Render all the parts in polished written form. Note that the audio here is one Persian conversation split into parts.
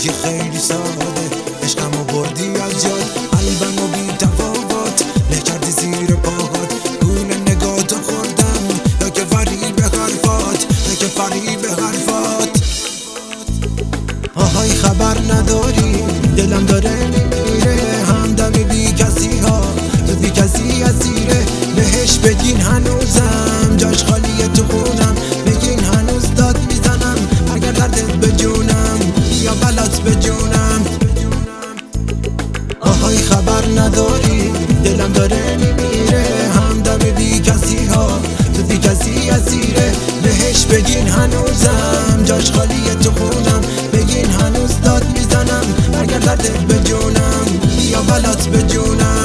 که خیلی ساده عشقمو بردی از یاد قلبمو بی تفاوت له کردی زیر پاهات گول نگاتو خوردم یا که فریب حرفات یا که فریب حرفات آهای خبر نداری دلم داره میمیره همدم بی کسی ها تو بی کسی اسیره بهش بگین هنوزم جاش خالیه تو خونم بگین هنوز داد میزنم اگر دردت به جونم یا بلات به جونم آهای خبر نداری دلم داره میمیره همدم بی کسی ها تو بی کسی اسیره بهش بگین هنوزم جاش خالیه تو خونم بگین هنوز داد میزنم اگر دردت به جونم یا بلات به جونم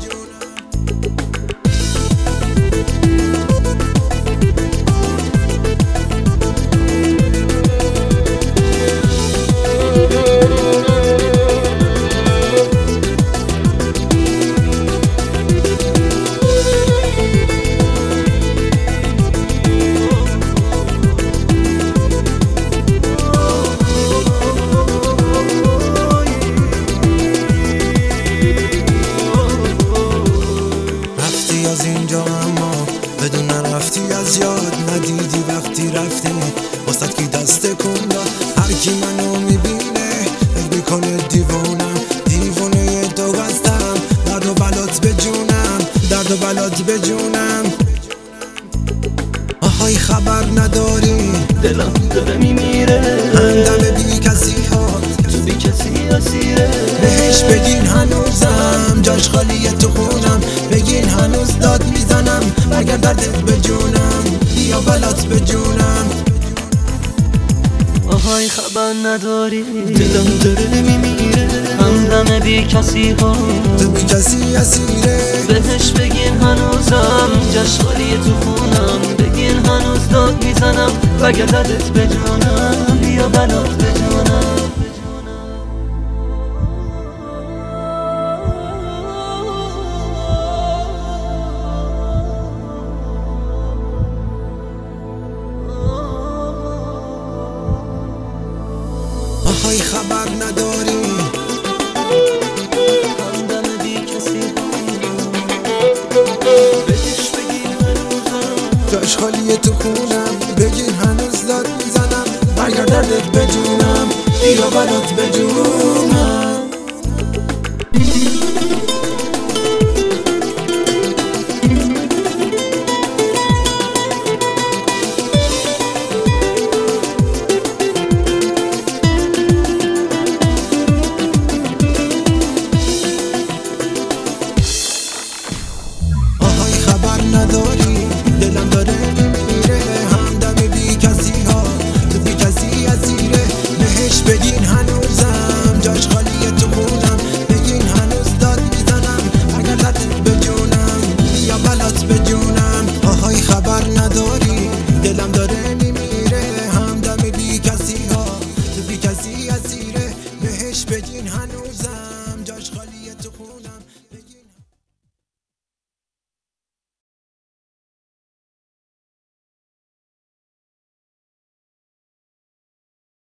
از اینجا اما بدون رفتی از یاد ندیدی وقتی رفتی واسه کی دست کن داد هر کی منو میبینه فکر میکنه دیوونم دیوونه تو هستم درد و بلات به جونم درد و بلات به جونم آهای خبر نداری دلم داره میمیره همدم بی کسی ها تو بی کسی اسیره بهش بگین هنوزم جاش خالیه تو خونم بگین هنوز داد میزنم اگر دردت به جونم یا بلات به جونم آهای خبر نداری دلم داره میمیره همدم بی کسی ها تو بی کسی اسیره بهش بگین هنوزم جاش خالیه تو خونم بگین هنوز داد میزنم اگر دردت به جونم یا بلات به جونم آهای خبر نداری همدم بی کسی بهش بگین هنوزم جاش خالیه تو خونم بگین هنوز داد میزنم اگر دردت به جونم یا بلات به جونم